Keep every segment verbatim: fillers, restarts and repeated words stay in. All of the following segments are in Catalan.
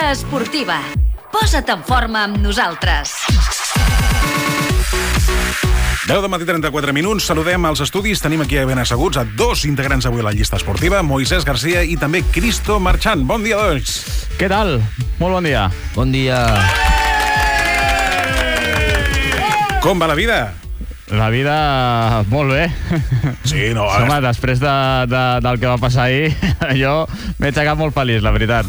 Vida esportiva. Posa't en forma amb nosaltres. deu de matí, trenta-quatre minuts. Saludem als estudis. Tenim aquí ben asseguts a dos integrants avui a la llista esportiva, Moisés García i també Cristo Marchant. Bon dia, doncs. Què tal? Molt bon dia. Bon dia. Com va la vida? La vida molt bé. Sí, no... Home, després de, de, del que va passar ahir, jo m'he aixecat molt feliç, la veritat.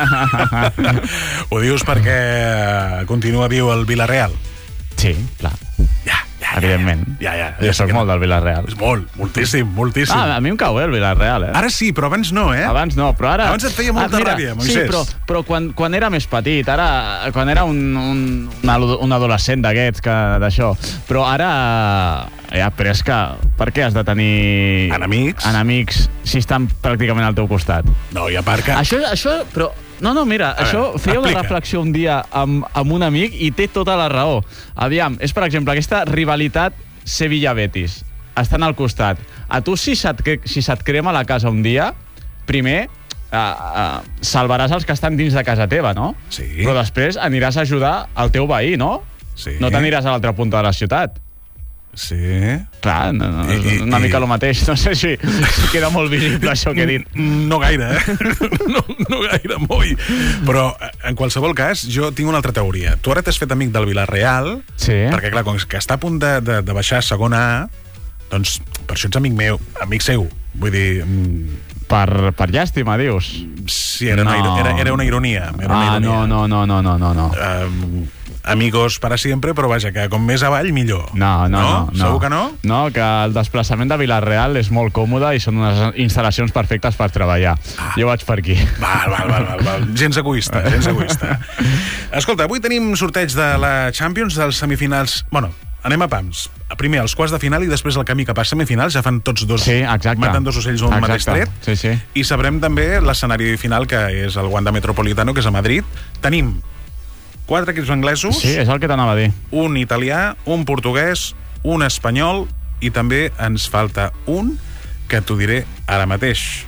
Ho dius perquè continua viu el Villarreal? Sí, clar. Ja, ja, evidentment. Ja, ja. Jo soc molt del Villarreal. És molt, moltíssim, moltíssim. Ah, a mi em cau bé el Villarreal, eh? Ara sí, però abans no, eh? Abans no, però ara... Abans et feia molta ah, mira, ràbia, Moisés. Sí, però, però quan, quan era més petit, ara, quan era un, un, un adolescent d'aquests, que d'això, però ara... Ja, però és que, per què has de tenir... Enemics? Enemics, si estan pràcticament al teu costat. No, i a part que... Això, això, però... No, no, mira, a això veure, feia explica. una reflexió un dia amb, amb un amic i té tota la raó. Aviam, és, per exemple, aquesta rivalitat Sevilla-Betis. Estan al costat. A tu, si se't, si se't crema la casa un dia, primer uh, uh, salvaràs els que estan dins de casa teva, no? Sí. Però després aniràs a ajudar el teu veí, no? Sí. No t'aniràs a l'altra punta de la ciutat. Sí. Clar, no, no, I, és una i, mica el mateix. No sé si, si queda molt visible això que he dit. No gaire, eh? No, no gaire, molt. Però, en qualsevol cas, jo tinc una altra teoria. Tu ara t'has fet amic del Villarreal, Sí. perquè, clar, com que està a punt de, de, de baixar a segona A, doncs, per això ets amic meu, amic seu. Vull dir... Mm, Per, per llàstima, dius? sí, era, una, No. era, era una ironia. Era una Ah, ironia. no, no, no, no, no, no, no. Um, amigos para siempre, però vaja, que com més avall, millor. No, no, no, no. Segur que no? No, que el desplaçament de Villarreal és molt còmode i són unes instal·lacions perfectes per treballar. Ah. Jo vaig per aquí. Val, val, val, val, val. Gens egoista, gens egoista. Escolta, avui tenim sorteig de la Champions, dels semifinals... Bueno, anem a pams. Primer els quarts de final i després el camí cap a semifinals. Ja fan tots dos... Sí, exacte. Maten dos ocells un Exacte. mateix tret. Sí, sí. I sabrem també l'escenari final, que és el Wanda Metropolitano, que és a Madrid. Tenim quatre equips anglesos, Sí, és el que t'anava a dir. un italià, un portuguès, un espanyol i també ens falta un que t'ho diré ara mateix.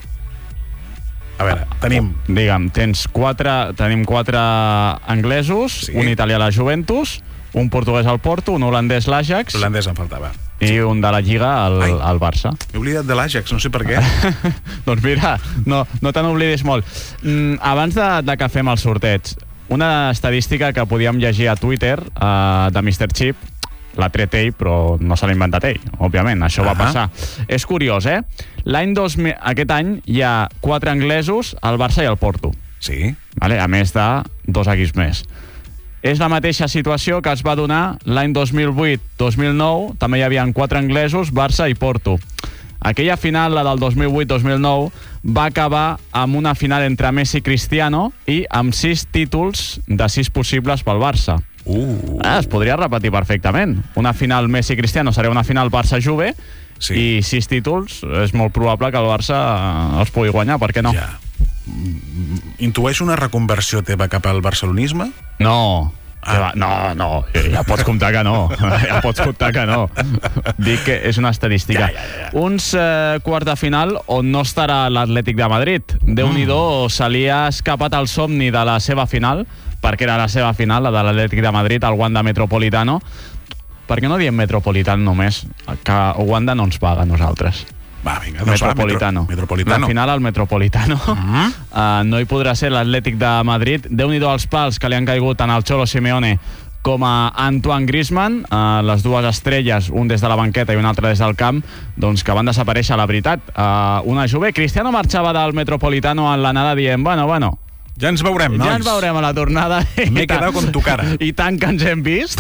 A veure, tenim... Digue'm, tens quatre, tenim quatre anglesos, Sí. un italià a la Juventus, un portuguès al Porto, un holandès l'Ajax L'holandès em faltava. i un de la Lliga al, Ai. al Barça. He oblidat de l'Ajax, no sé per què. Doncs mira, no, no te n'oblidis molt. Mm, abans de, de que fem el sorteig, una estadística que podíem llegir a Twitter uh, de mister Chip, l'ha tret ell, però no se l'ha inventat ell, òbviament, això uh -huh. va passar. És curiós, eh? L'any dos mil, aquest any hi ha quatre anglesos, el Barça i el Porto, Sí. vale? A més de dos equips més. És la mateixa situació que es va donar l'any dos mil vuit dos mil nou, també hi havia quatre anglesos, Barça i Porto. Aquella final, la del dos mil vuit dos mil nou, va acabar amb una final entre Messi i Cristiano i amb sis títols de sis possibles pel Barça. Uh. Ah, es podria repetir perfectament. Una final Messi-Cristiano seria una final Barça-Juve, Sí. i sis títols és molt probable que el Barça els pugui guanyar, per què no? Ja. Mm, Intueixo una reconversió teva cap al barcelonisme? No. Ah. No, no, ja pots comptar que no. Ja pots comptar que no. Dic que és una estadística. Ja, ja, ja. Uns eh, quarts de final on no estarà l'Atlètic de Madrid. Déu-n'hi-do, se li ha escapat el somni de la seva final, perquè era la seva final, la de l'Atlètic de Madrid, al Wanda Metropolitano. Per què no diem Metropolitano només? Que Wanda no ens paga a nosaltres. Va, vinga, doncs Metropolitano. Va, metro, Metropolitano. La final al Metropolitano. Mm-hmm. uh, no hi podrà ser l'Atlètic de Madrid. Déu-n'hi-do els pals que li han caigut tant al Cholo Simeone com a Antoine Griezmann, uh, les dues estrelles, un des de la banqueta i un altre des del camp, doncs que van desaparèixer, la veritat. Uh, una Juve. Cristiano marxava del Metropolitano en l'anada dient, bueno, bueno, Ja ens veurem, nois. ja ens veurem a la tornada. M'he quedat con tu cara. I tant que ens hem vist.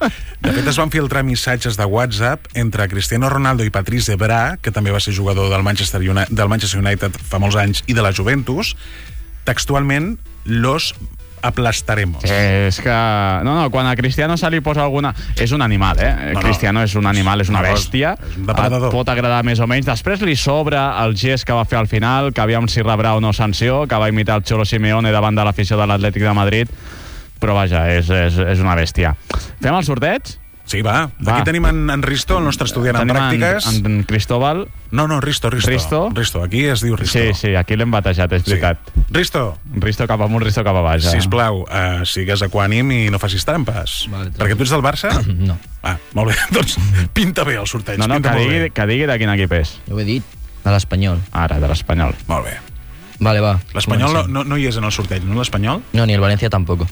De fet, es van filtrar missatges de WhatsApp entre Cristiano Ronaldo i Patrice Evra, que també va ser jugador del Manchester United, del Manchester United fa molts anys, i de la Juventus. Textualment, los aplastaremos. És que... No, no, quan a Cristiano se li posa alguna... És un animal, eh? No, no. Cristiano és un animal, és una Una cosa, bèstia. és un depredador. Et pot agradar més o menys. Després li sobra el gest que va fer al final, que aviam si rebrà o no sanció, que va imitar el Cholo Simeone davant de l'afició de l'Atlètic de Madrid. Però vaja, és, és, és una bèstia. Fem el sorteig? Sí, va. Va. Aquí tenim en, en Risto, el nostre estudiant en Tenim pràctiques. En, en Cristóbal. No, no, Risto, Risto. Risto? Risto, aquí es diu Risto. Sí, sí, aquí l'hem batejat, és veritat. Sí. Risto, Risto cap amunt, Risto cap a baix. Eh? sisplau, uh, sigues equànim i no facis trampes. Vale, Perquè tu ets del Barça? No, Ah, molt bé. Doncs pinta bé el sorteig. No, no, pinta que molt digui, bé. que digui de quin equip és. jo ho he dit. De l'Espanyol. Ara, de l'Espanyol. Molt bé. Vale, va. L'Espanyol no, comencem. no, no hi és en el sorteig, no l'Espanyol? No, ni el Valencia tampoco.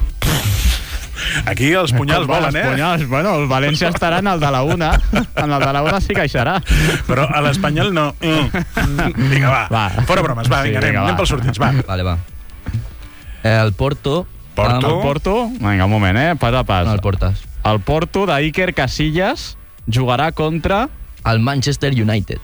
Aquí els punyals Va, volen, els eh? punyals, bueno, el València estarà en el de la una. En el de la una sí que hi serà. Però a l'Espanyol no. Mm. Vinga, va. Va. Fora bromes, va, Sí, vinga, vinga, anem, va. anem pel sorteig, va. Vale, va. Eh, el Porto... Porto. El Porto, vinga, un moment, eh? Pas a pas. No, el Portas. El Porto d'Iker Casillas jugarà contra... El Manchester United.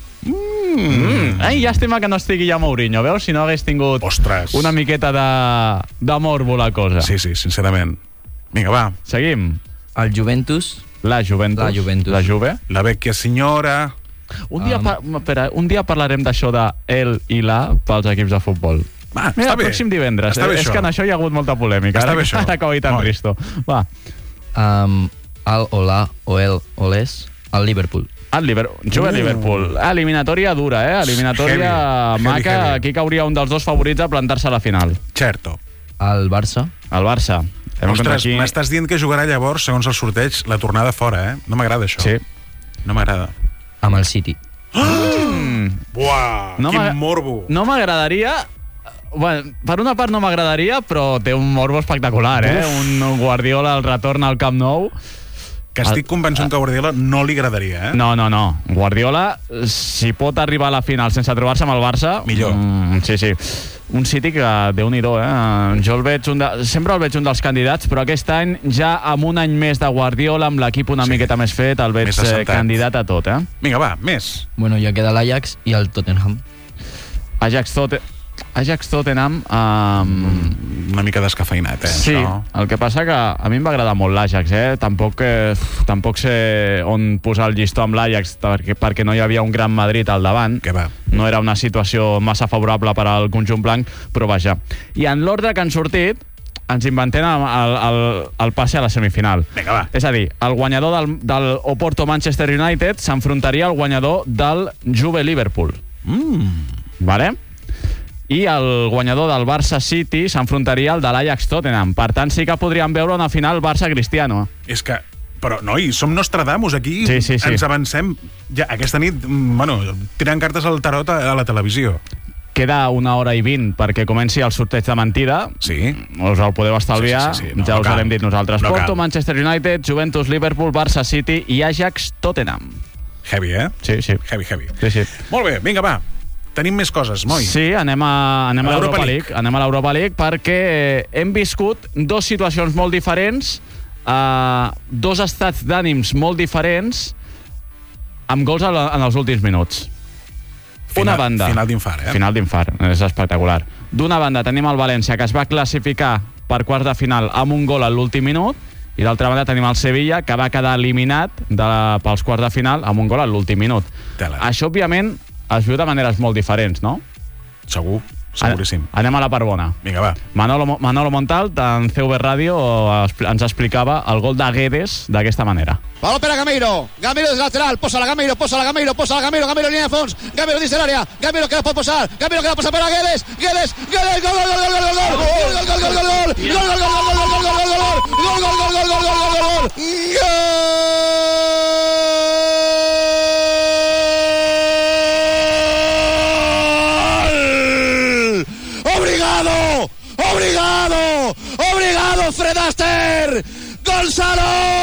Mm. Ai, llàstima que no estigui ja Mourinho, veus? Si no hagués tingut Ostres. una miqueta de, de morbo la cosa. Sí, sí, sincerament. Vinga, va. Seguim. El Juventus. La Juventus. La Juventus. La Juve. La vecchia signora... Un dia, Um. pa espera, un dia parlarem d'això de el i la pels equips de futbol. Va, Mira, està el bé. pròxim divendres. Està bé és això. que en això hi ha hagut molta polèmica. Està ara, bé això. Ara que ho ha dit en Molt bé. Risto. Va, Um, el Ola o el Oles. El Liverpool. el Liverpool. Juve Uh. Liverpool. Eliminatòria dura, eh? Eliminatòria Heavy, maca. heavy, heavy. Aquí cauria un dels dos favorits a plantar-se a la final. Certo. El Barça. El Barça. Hem Ostres, aquí... m'estàs dient que jugarà llavors, segons el sorteig, la tornada fora, eh? No m'agrada això. Sí. No m'agrada. Amb el City. Buah, No quin m'agra- morbo. No m'agradaria... Bueno, per una part no m'agradaria, però té un morbo espectacular, eh? Un Guardiola al retorn al Camp Nou. Que estic convençut que a Guardiola no li agradaria, eh? No, no, no. Guardiola, si pot arribar a la final sense trobar-se amb el Barça... Millor. Mm, sí, sí. Un City que, Déu-n'hi-do, eh? Jo el veig un de, sempre el veig un dels candidats, però aquest any, ja amb un any més de Guardiola, amb l'equip una Sí. miqueta més fet, el veig Més eh, assentat. candidat a tot, eh? Vinga, va, més. Bueno, ja queda l'Ajax i el Tottenham. Ajax, Tot Ajax Tottenham... Um, Una mica descafeinat, eh, sí, això. el que passa que a mi em va agradar molt l'Ajax, eh? Tampoc, eh, tampoc sé on posar el llistó amb l'Ajax perquè, perquè no hi havia un Gran Madrid al davant. Que va. No era una situació massa favorable per al conjunt blanc, però vaja. I en l'ordre que han sortit, ens inventem el, el, el, el passe a la semifinal. Vinga, va. És a dir, el guanyador del, del Oporto-Manchester United s'enfrontaria al guanyador del Juve-Liverpool. Mm. Vale? I el guanyador del Barça-City s'enfrontaria al de l'Ajax-Tottenham. Per tant, sí que podríem veure una final Barça-Cristiano. És que... Però, noi, som Nostradamus aquí. Sí, sí, sí. Ens avancem. Ja, aquesta nit, mm, bueno, tirant cartes al tarot a, a la televisió. Queda una hora i vint perquè comenci el sorteig de mentida. Sí. Us el podeu estalviar, Sí, sí, sí, sí. No, ja no us cal. l'hem dit nosaltres. No Porto, cal. Manchester United, Juventus, Liverpool, Barça, City i Ajax, Tottenham. Heavy, eh? Sí, sí. Heavy, heavy. Sí, sí. Molt bé, vinga, va. Tenim més coses, moi. Sí, anem a, anem A a l'Europa l'Europa League. Anem a l'Europa League perquè hem viscut dos situacions molt diferents, uh, dos estats d'ànims molt diferents, amb gols a la, en els últims minuts. Final, Una banda... Final d'infart, eh? Final d'infart, és espectacular. D'una banda tenim el València, que es va classificar per quarts de final amb un gol a l'últim minut, i d'altra banda tenim el Sevilla, que va quedar eliminat de, pels quarts de final amb un gol a l'últim minut. Tela. Això, òbviament, es viu de maneres molt diferents, no? Segur, seguríssim. Anem a la part bona. Vinga, va. Manolo, Manolo Montal, en C V Radio, ens explicava el gol de Guedes d'aquesta manera. Balón para Gameiro, Gameiro es lateral, posa la Gameiro, posa la Gameiro, posa la Gameiro, Gameiro línea de fons, Gameiro dice el área, Gameiro que la puede posar, Gameiro que la posa para Guedes, Guedes, Guedes, gol, gol, gol, gol, gol, gol, gol, gol, gol, gol, gol, gol, gol, gol, gol, gol, gol, gol, gol, Obrigado, obrigado, obrigado Fred Astaire, Gonzalo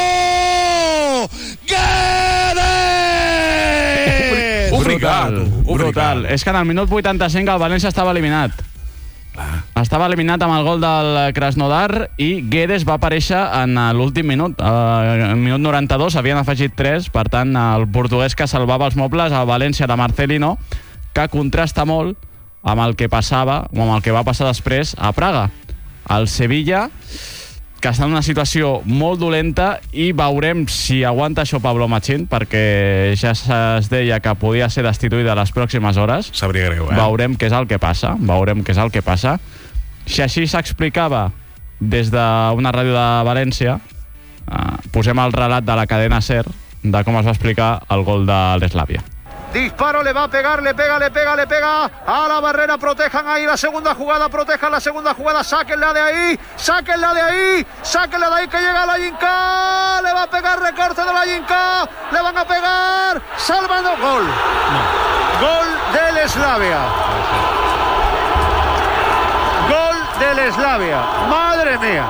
Guedes. Obrigado, Brutal. obrigado. És que en el minut vuitanta-cinc el València estava eliminat. Clar. Estava eliminat amb el gol del Krasnodar i Guedes va aparèixer en l'últim minut. Uh, en minut noranta-dos havien afegit tres, per tant, el portuguès que salvava els mobles a València de Marcelino, que contrasta molt amb el que passava, o amb el que va passar després a Praga. El Sevilla, que està en una situació molt dolenta, i veurem si aguanta això Pablo Machín, perquè ja es deia que podia ser destituït a les pròximes hores. Sabria greu, eh? Veurem què és el que passa, veurem què és el que passa. Si així s'explicava des d'una ràdio de València, Uh, posem el relat de la cadena SER de com es va explicar el gol de l'Eslavia. Disparo, le va a pegar, le pega, le pega, le pega a la barrera, protejan ahí la segunda jugada, protejan la segunda jugada, sáquenla de ahí, sáquenla de ahí, sáquenla de ahí que llega la Yinka, le va a pegar, recorte de la Yinka, le van a pegar, salvando, gol, no. Gol del Slavia, gol del Slavia, madre mía,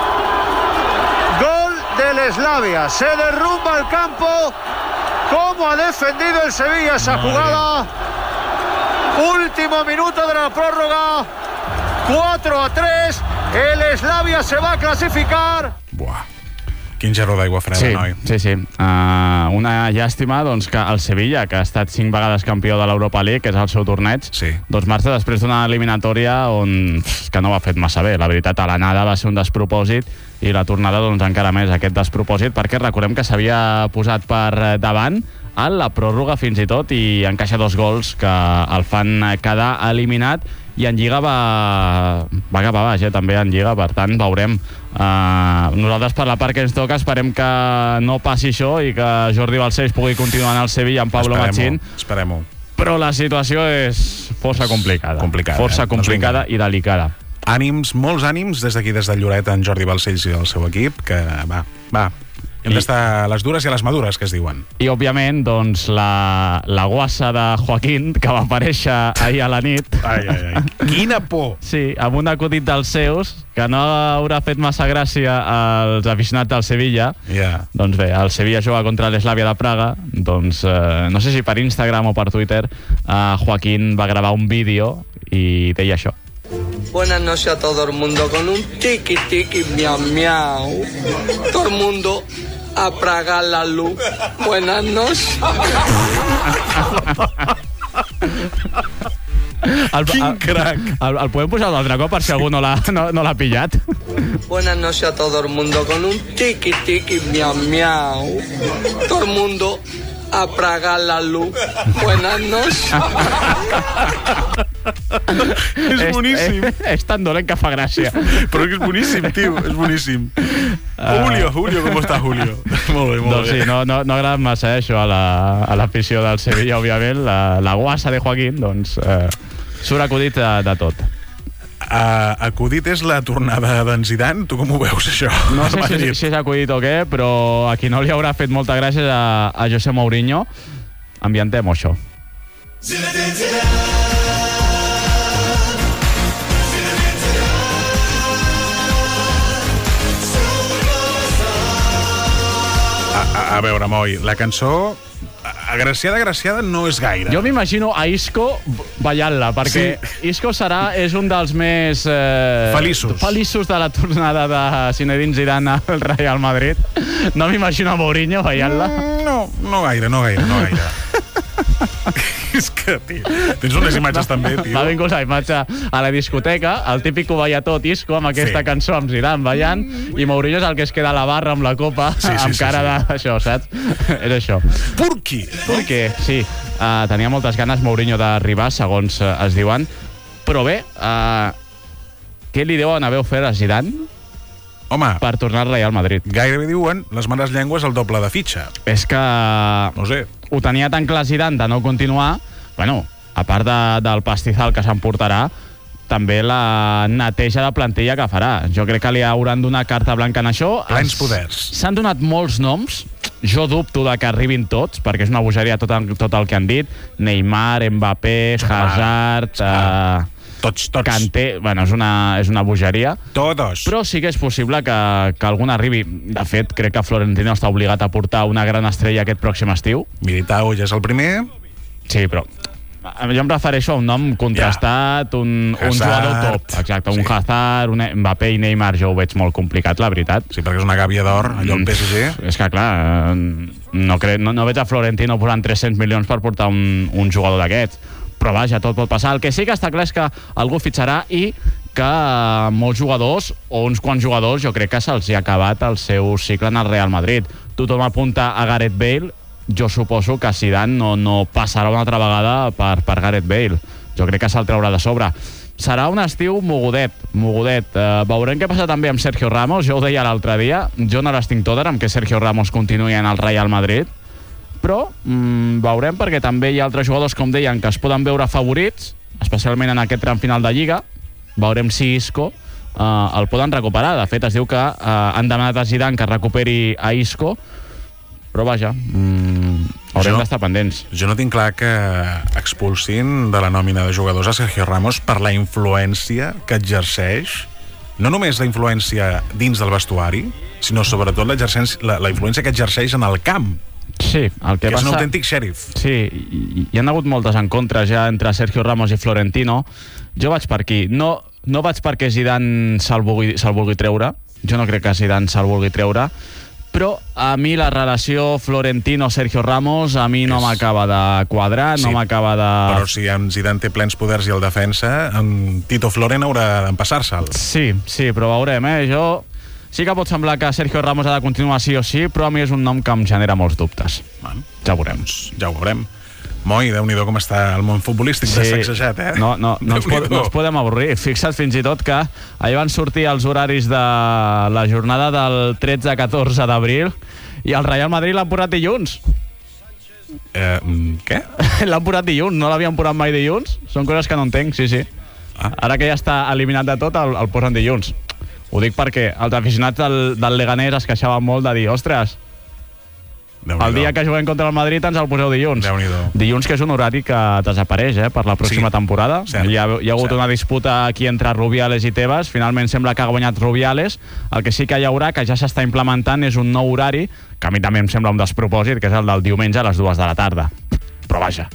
gol del Slavia, se derrumba el campo. ¿Cómo ha defendido el Sevilla esa jugada? Último minuto de la prórroga. cuatro a tres. El Slavia se va a clasificar. Buah. Quin gerro d'aigua freda, sí, noi. Sí, sí. Uh, una llàstima doncs, que el Sevilla, que ha estat cinc vegades campió de l'Europa League, que és el seu torneig, sí. doncs marxa després d'una eliminatòria on, que no ho ha fet massa bé. La veritat, a l'anada va ser un despropòsit i la tornada doncs, encara més aquest despropòsit, perquè recordem que s'havia posat per davant a la pròrroga fins i tot i encaixa dos gols que el fan quedar eliminat i en Lliga va, va cap a baix, eh, també en Lliga, per tant veurem. Uh, nosaltres per la part que ens toca esperem que no passi això i que Jordi Balcells pugui continuar en el Sevilla amb Pablo Machín. Esperem-ho. Però la situació és força complicada. complicada força eh? complicada doncs i delicada. Ànims, molts ànims des d'aquí, des de Lloret, en Jordi Balcells i el seu equip, que va, va. Hem d'estar a les dures i a les madures, que es diuen. I, òbviament, doncs, la, la guassa de Joaquín, que va aparèixer ahir a la nit. Ai, ai, ai. Quina por! Sí, amb un acudit dels seus, que no haurà fet massa gràcia als aficionats del Sevilla. Yeah. Doncs bé, el Sevilla juga contra l'Eslavia de Praga. Doncs, eh, no sé si per Instagram o per Twitter, eh, Joaquín va gravar un vídeo i deia això. Buenas noches a todo el mundo con un tiki tiki miau miau. Todo el mundo a apagar la luz. Buenas noches. El, Quin crac! El, el podem posar un altre cop per si algú no l'ha no, no l'ha pillat? Buenas noches a todo el mundo con un tiki tiki miau miau. Todo el mundo a apagar la luz. Buenas noches. És boníssim. És, és, és tan dolent que fa gràcia. Però és boníssim, tio, és boníssim. Uh... Julio, Julio, com està Julio? Molt bé, molt doncs bé. sí, no, no, no agrada massa eh, això a l'afició la, del Sevilla, òbviament. La, la guassa de Joaquín, doncs, eh, surt acudit de, de tot. Uh, acudit és la tornada d'en Zidane? Tu com ho veus, això? No sé si, si és acudit o què, però a qui no li haurà fet molta gràcia a, a José Mourinho. Ambientem això. A, a, a veure, Moi, la cançó agraciada, agraciada no és gaire. Jo m'imagino a Isco ballant-la, perquè sí. Isco serà, és un dels més... Eh, feliços. Feliços de la tornada de Zinedine Zidane al Real Madrid. No m'imagino a Mourinho ballant-la. No, no gaire, no gaire, no gaire. És que, tio, tens unes imatges també, tio. M'ha vingut la imatge a la discoteca, el típic ho veia tot Isco amb aquesta sí. cançó amb Zidane ballant, i Mourinho és el que es queda a la barra amb la copa, sí, sí, amb sí, cara sí. d'això, saps? És això. Purqui! Purqui, sí. Uh, tenia moltes ganes Mourinho d'arribar, segons uh, es diuen. Però bé, uh, què li deuen haver ofert a Zidane? Home, per tornar al Real Madrid. Gairebé diuen les males llengües el doble de fitxa. És que... No sé. Ho tenia tan clar Zidane de no continuar. Bueno, a part de, del pastizal que s'emportarà, també la neteja de plantilla que farà. Jo crec que li hauran donat carta blanca en això. Plens poders. S'han donat molts noms. Jo dubto de que arribin tots, perquè és una bogeria tot, tot el que han dit. Neymar, Mbappé, Hazard... Ah, tots, tots. Kanté, bueno, és una, és una bogeria. Todos. Però sí que és possible que, que algun arribi. De fet, crec que Florentino està obligat a portar una gran estrella aquest pròxim estiu. Militao ja és el primer. Sí, però jo em refereixo a un nom contrastat, ja. un, un jugador top. Exacte, un sí. Hazard, un Mbappé i Neymar jo ho veig molt complicat, la veritat. Sí, perquè és una gàbia d'or, allò al P S G. És que, clar, no, cre... no, no veig a Florentino posant tres-cents milions per portar un, un jugador d'aquests. Però vaja, tot pot passar. El que sí que està clar és que algú fitxarà i que molts jugadors, o uns quants jugadors, jo crec que se'ls ha acabat el seu cicle en el Real Madrid. Tothom apunta a Gareth Bale. Jo suposo que Zidane no, no passarà una altra vegada per, per Gareth Bale. Jo crec que se'l traurà de sobre. serà un estiu mogudet, mogudet. Uh, veurem què passa també amb Sergio Ramos. Jo ho deia l'altre dia, jo no l'estic totes amb que Sergio Ramos continuï en el Real Madrid, però mm, veurem, perquè també hi ha altres jugadors, com deien, que es poden veure favorits, especialment en aquest tram final de Lliga. Veurem si Isco uh, el poden recuperar. De fet, es diu que uh, han demanat a Zidane que recuperi a Isco, però vaja, mmm, haurem d'estar pendents. Jo no tinc clar que expulsin de la nòmina de jugadors a Sergio Ramos per la influència que exerceix, no només la influència dins del vestuari, sinó sobretot la, la influència que exerceix en el camp. Sí, el que, que passa... és un autèntic xèrif. Sí, hi, hi ha hagut moltes en contra ja entre Sergio Ramos i Florentino. Jo vaig per aquí. No, no vaig perquè Zidane se'l vulgui, se vulgui treure. Jo no crec que Zidane se'l vulgui treure. Però a mi la relació Florentino-Sergio Ramos a mi no és... m'acaba de quadrar, sí, no m'acaba de... Però si en Zidane té plens poders i el defensa, en Tito Floren haurà d'empassar-se'l. Sí, sí, però veurem, eh? Jo... Sí que pot semblar que Sergio Ramos ha de continuar sí o sí, però a mi és un nom que em genera molts dubtes. Bueno, ja ho veurem. Doncs ja ho veurem. Moi, Déu-n'hi-do com està el món futbolístic, sí, de sacsejat, eh? No, no, no, ens pod, no ens podem avorrir. Fixa't fins i tot que ahir van sortir els horaris de la jornada del tretze a catorze d'abril i el Real Madrid l'han posat dilluns. Eh, què? L'han posat dilluns, no l'havien posat mai dilluns? Són coses que no entenc, sí, sí. Ah. Ara que ja està eliminat de tot, el, el posen dilluns. Ho dic perquè els aficionats del, del Leganés es queixaven molt de dir, ostres, el dia que juguem contra el Madrid ens el poseu dilluns. Dilluns, que és un horari que desapareix eh, per la pròxima sí, temporada. Cert, hi, ha, hi ha hagut cert. una disputa aquí entre Rubiales i Tebas. Finalment sembla que ha guanyat Rubiales. El que sí que hi haurà, que ja s'està implementant, és un nou horari, que a mi també em sembla un despropòsit, que és el del diumenge a les dues de la tarda. Però vaja.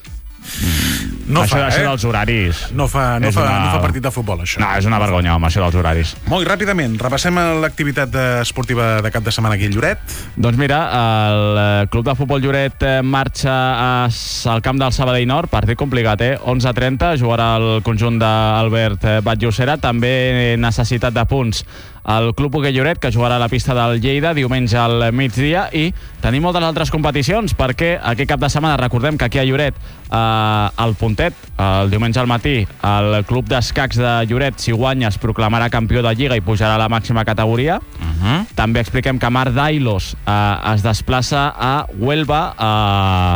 No això, fa, això eh? dels horaris no fa, no, fa, una... no fa partit de futbol, això. No, és una vergonya, home, això dels horaris. Molt ràpidament, repassem l'activitat esportiva de cap de setmana aquí a Lloret. Doncs mira, el Club de Futbol Lloret marxa al camp del Sabadell Nord, partit complicat, eh? onze a trenta, jugarà el conjunt d'Albert Batllocera. També necessitat de punts el Club Hoquei Lloret, que jugarà a la pista del Lleida diumenge al migdia, i tenim moltes altres competicions, perquè aquest cap de setmana recordem que aquí a Lloret eh, el Puntet, el diumenge al matí, el Club d'Escacs de Lloret, si guanya, es proclamarà campió de Lliga i pujarà a la màxima categoria. Uh-huh. També expliquem que Marc Dailos eh, es desplaça a Huelva a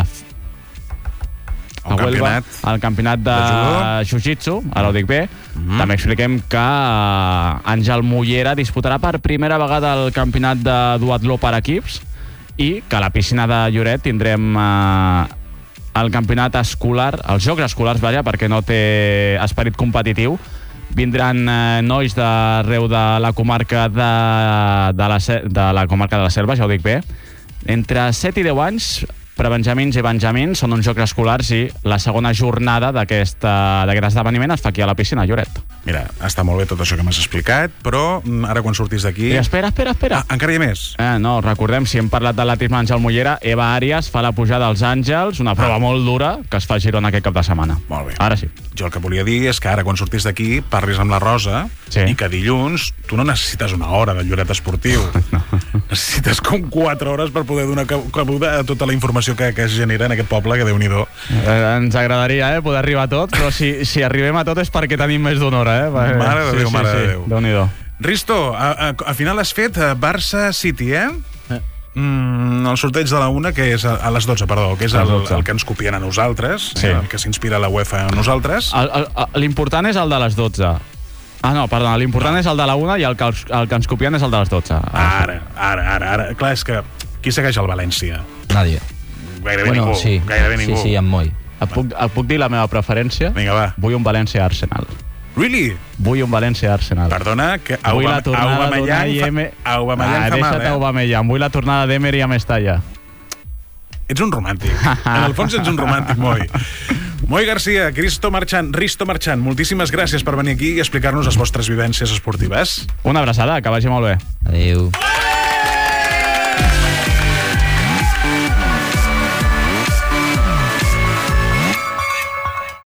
a Huelva, al campionat de, de Jiu-Jitsu, ara ho dic bé. Mm-hmm. També expliquem que uh, Àngel Mollera disputarà per primera vegada el campionat de duatló per equips i que a la piscina de Lloret tindrem uh, el campionat escolar, els jocs escolars, vaja, perquè no té esperit competitiu. Vindran uh, nois d'arreu de la comarca de, de, la, de la comarca de la Selva, ja ho dic bé, entre set i deu anys, per benjamins i benjamins, són uns jocs escolars i la segona jornada d'aquest esdeveniment es fa aquí a la piscina a Lloret. Mira, està molt bé tot això que m'has explicat, però ara quan surtis d'aquí... I espera, espera, espera. Ah, encara hi ha més? Eh, no, recordem, si hem parlat d'atletisme Àngel Mollera, Eva Àries fa la pujada als Àngels, una prova ah. molt dura que es fa a Girona aquest cap de setmana. Molt bé. Ara sí. Jo el que volia dir és que ara quan surtis d'aquí parlis amb la Rosa sí. i que dilluns tu no necessites una hora de Lloret esportiu. No. Necessites com quatre hores per poder donar cabuda a tota la informació que, que es genera en aquest poble, que Déu-n'hi-do. Eh, ens agradaria eh, poder arribar a tot, però si, si arribem a tot és perquè tenim més d'una hora. Eh? Mare de sí, Déu, sí, mare sí. de Déu. Déu-n'hi-do. Risto, a, a, a final has fet Barça-City, eh? eh. Mm, el sorteig de la una, que és a, a les dotze, perdó, que és el, el que ens copien a nosaltres, sí. el que s'inspira la UEFA a nosaltres. L'important és el de les dotze. Ah, no, perdona, l'important no. és el de la una i el que, el que ens copien és el de les dotze. Ara, ara, ara, ara. Clar, és que qui segueix el València? Nadie. Gairebé bueno, ningú. Sí. Gairebé ningú. Sí, sí, amb Moi. Et puc, et puc dir la meva preferència? Vinga, va. Vull un València-Arsenal. Really? Vull un València-Arsenal. Perdona, que Vull la tornada d'Unai Emery. Aubameyang ah, fa mal, eh? Aubameyang. Vull la tornada d'Emery a Mestalla. Ets un romàntic. En el fons ets un romàntic, Moi. Moi Garcia, Cristo Marchant, Risto Marchant, moltíssimes gràcies per venir aquí i explicar-nos les vostres vivències esportives. Una abraçada, que vagi molt bé. Adéu.